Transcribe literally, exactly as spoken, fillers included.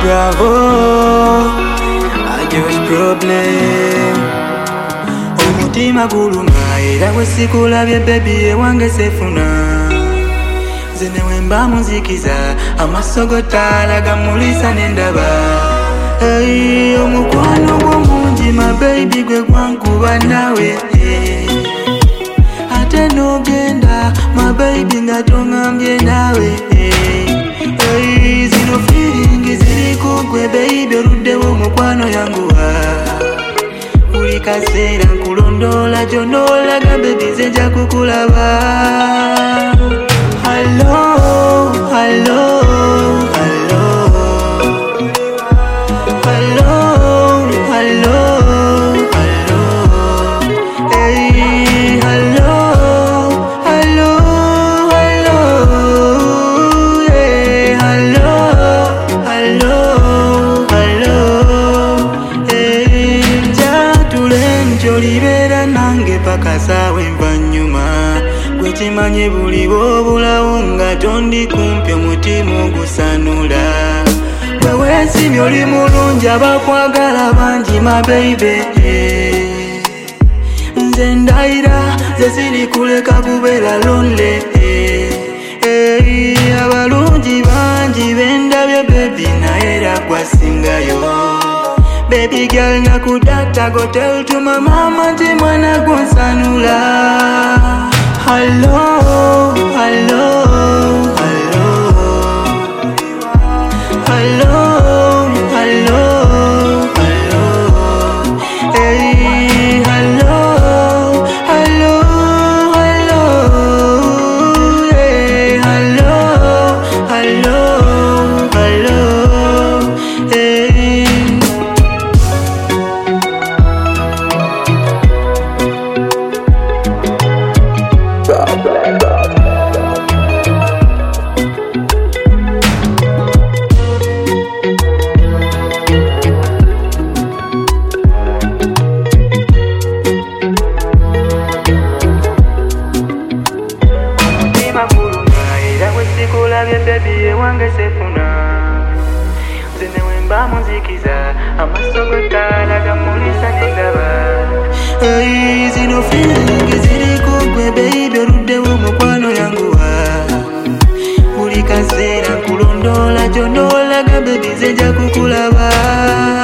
Bravo, I just problem. Omutima guluma era bwe sikulabye baby ewange sefuna. Zene wemba muzikiza amasogo tala gamulisa nendaba. Hey, omukwano gw'omungi my baby gwe gwankuba nawe. Hey. Ate nogenda my baby nga tongambye nawe. Hey. Hey, zino feeling ziri kugwe baby oluddewo mukwano yanguwa. Buli kaseera nkulondoola gy'onoolaga baby nze nja kukulaba. Hello, hello, hello. Hello, hello, hello. Hey, hello, hello, hello. Hey, hello, hello, hello. Hey, njatule njolibera nange paka saawa envanyuma. Gwe kimanye buli bw'obulawo nga tondi kumpi omutima ogusanula. Gwe weesibye oli mulungi abakwagala bangi my baby. Nze ndayira ze siri kuleka kubeera lonely. Abalungi bangi bendabye baby naye era gwasingayo. Baby girl nakudata go tell to my mama nti mwana gonsanula. Hello, hello, hello. Hello, hello, hello. Hey, hello, hello, hello. Hey, hello, hello, hello. Hey. Sikulabye baby ewange sefuna. Zene wemba muzikiza amasogo tala gamulisa nendaba. Hey, zino feeling ziri kugwe baby oluddewo mukwano yanguwa. Buli kaseera nkulondoola gy'onoolaga baby nze nja kukulaba.